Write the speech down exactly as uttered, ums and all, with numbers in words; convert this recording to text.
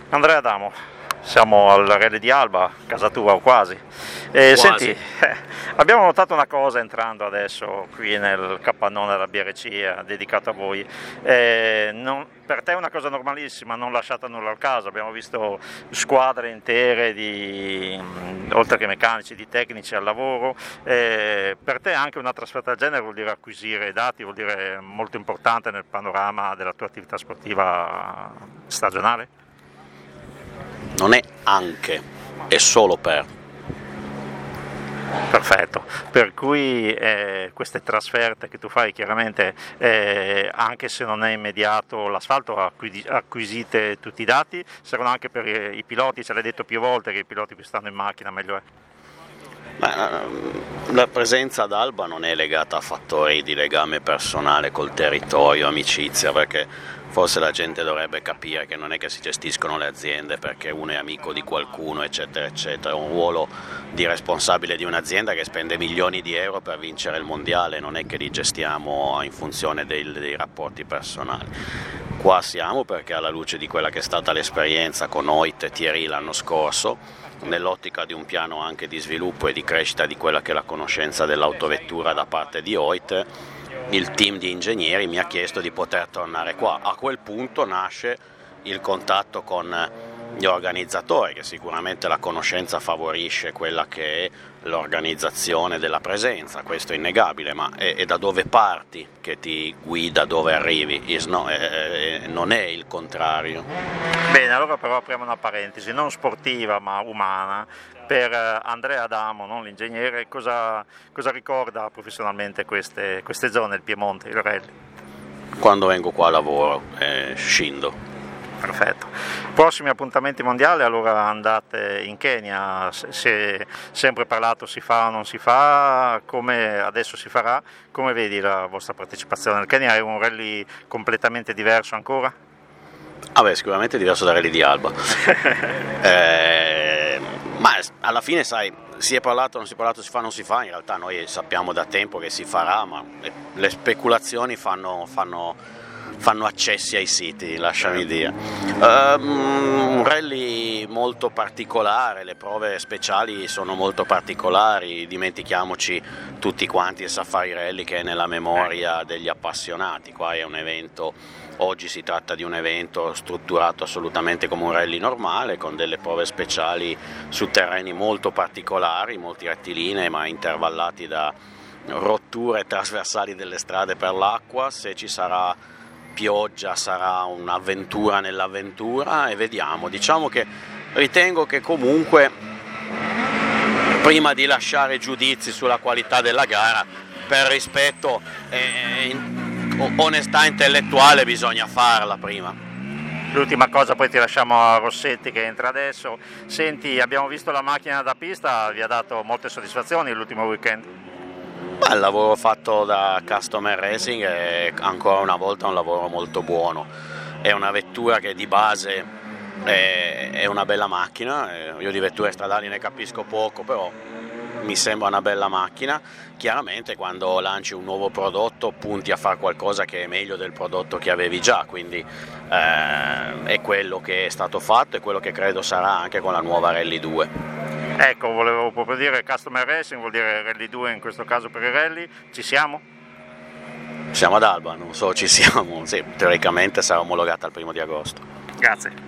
Andrea Adamo, siamo al Rally di Alba, casa tua o quasi. E Quasi. Senti, eh, abbiamo notato una cosa entrando adesso qui nel capannone della B R C eh, dedicato a voi. Eh, non, per te è una cosa normalissima, non lasciata nulla al caso. Abbiamo visto squadre intere, di, mh, oltre che meccanici, di tecnici al lavoro. Eh, per te anche una trasferta del genere vuol dire acquisire dati, vuol dire molto importante nel panorama della tua attività sportiva stagionale? Non è anche, è solo per. Perfetto, per cui eh, queste trasferte che tu fai chiaramente, eh, anche se non è immediato l'asfalto, acquis- acquisite tutti i dati, servono anche per i, i piloti, ce l'hai detto più volte che i piloti più stanno in macchina meglio è. Ma, la presenza ad Alba non è legata a fattori di legame personale col territorio, amicizia, perché forse la gente dovrebbe capire che non è che si gestiscono le aziende perché uno è amico di qualcuno, eccetera, eccetera. È un ruolo di responsabile di un'azienda che spende milioni di euro per vincere il mondiale, non è che li gestiamo in funzione dei, dei rapporti personali. Qua siamo perché alla luce di quella che è stata l'esperienza con Hoyt e Thierry l'anno scorso, nell'ottica di un piano anche di sviluppo e di crescita di quella che è la conoscenza dell'autovettura da parte di Hoyt, il team di ingegneri mi ha chiesto di poter tornare qua. A quel punto nasce il contatto con gli organizzatori, che sicuramente la conoscenza favorisce quella che è l'organizzazione della presenza, questo è innegabile, ma è, è da dove parti che ti guida dove arrivi, Is no, è, è, non è il contrario. Bene, allora però apriamo una parentesi, non sportiva ma umana. Per Andrea Adamo, non l'ingegnere, cosa, cosa ricorda professionalmente queste, queste zone, il Piemonte, il Rally? Quando vengo qua a lavoro eh, scindo. Perfetto. Prossimi appuntamenti mondiali, allora andate in Kenya, si è sempre parlato si fa o non si fa, come adesso si farà, come vedi la vostra partecipazione? Il Kenya è un rally completamente diverso ancora? Ah beh, sicuramente diverso da Rally di Alba. eh, ma alla fine sai, si è parlato, non si è parlato, si fa, non si fa, in realtà noi sappiamo da tempo che si farà, ma le speculazioni fanno... fanno fanno accessi ai siti, lasciami dire. Um, un rally molto particolare, le prove speciali sono molto particolari, dimentichiamoci tutti quanti il Safari Rally che è nella memoria degli appassionati. Qua è un evento, oggi si tratta di un evento strutturato assolutamente come un rally normale, con delle prove speciali su terreni molto particolari, molti rettilinei ma intervallati da rotture trasversali delle strade per l'acqua. Se ci sarà pioggia sarà un'avventura nell'avventura e vediamo. Diciamo che ritengo che comunque prima di lasciare giudizi sulla qualità della gara, per rispetto e onestà intellettuale bisogna farla prima. L'ultima cosa, poi ti lasciamo a Rossetti che entra adesso. Senti, abbiamo visto la macchina da pista, vi ha dato molte soddisfazioni l'ultimo weekend? Il lavoro fatto da Customer Racing è ancora una volta un lavoro molto buono, è una vettura che di base è, è una bella macchina, io di vetture stradali ne capisco poco, però mi sembra una bella macchina. Chiaramente quando lanci un nuovo prodotto punti a fare qualcosa che è meglio del prodotto che avevi già, quindi eh, è quello che è stato fatto e quello che credo sarà anche con la nuova Rally due. Ecco, volevo proprio dire Customer Racing, vuol dire Rally due in questo caso per i rally, ci siamo? Siamo ad Alba, non so ci siamo, sì, teoricamente sarà omologata il primo di agosto. Grazie.